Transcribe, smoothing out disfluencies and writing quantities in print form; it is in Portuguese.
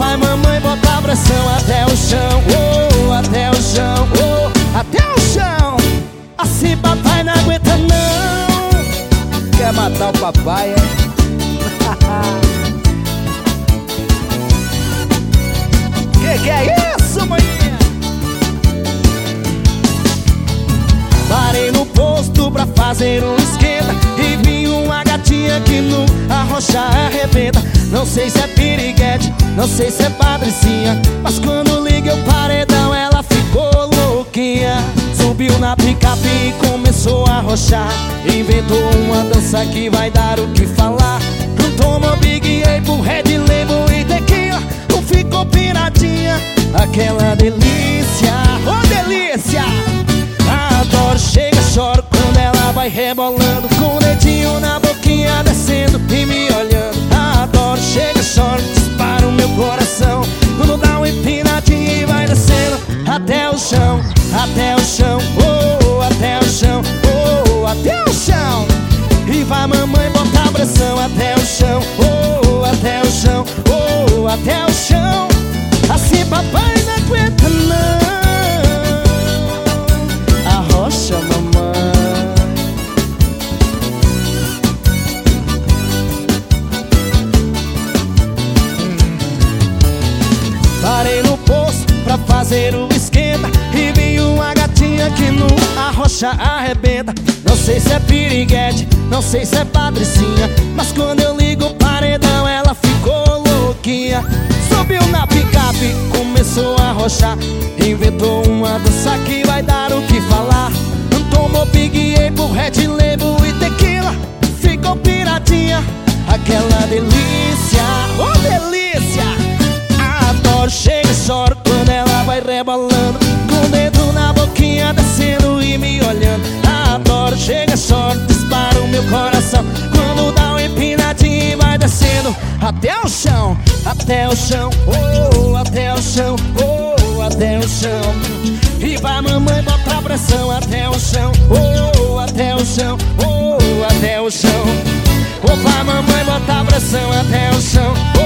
vai mamãe botar pressão até o chão, oh, até o chão, oh, até o chão. Assim papai não aguenta não. Quer matar o papai, é? Que é isso, maninha? Parei no posto pra fazer um esquenta e vi uma gatinha que no arrocha arrebenta. Não sei se é piriguete, não sei se é patricinha, mas quando liguei o paredão ela ficou louquinha. Subiu na picape e começou a arrochar, inventou uma dança que vai dar o que falar. Tomou Big Apple, Red Label e tequila, não ficou piradinha, aquela delícia, oh delícia. Adoro, chega, choro quando ela vai rebolando, com o dedinho na boquinha descendo e me olhando. Adoro, chega, choro, dispara o meu coração, quando dá uma empinadinha e vai descendo até o chão, oh, até o chão, oh, até o chão. E vai mamãe botar pressão até o chão, oh, até o chão, oh, até o chão. Assim papai não aguenta não. Arrocha mamãe. Parei no posto pra fazer o esquenta e vi uma gatinha que no arrocha arrebenta. Não sei se é piriguete, não sei se é patricinha, mas quando eu ligo o paredão ela ficou louquinha. Subiu na picape, começou a arrochar, inventou uma dança que vai dar o que falar. Tomou Big Apple, Red Label e tequila, ficou piradinha, aquela delícia, oh delícia. Adoro, chega e choro quando ela vai rebolando, com o dedo na boquinha descendo e me olhando. Adoro, chega, choro, dispara o meu coração, quando dá uma empinadinha e vai descendo até o chão, oh, até o chão, oh, até o chão. E vai mamãe botar pressão até o chão, oh, até o chão, oh, até o chão. Oh, vai mamãe botar pressão até o chão,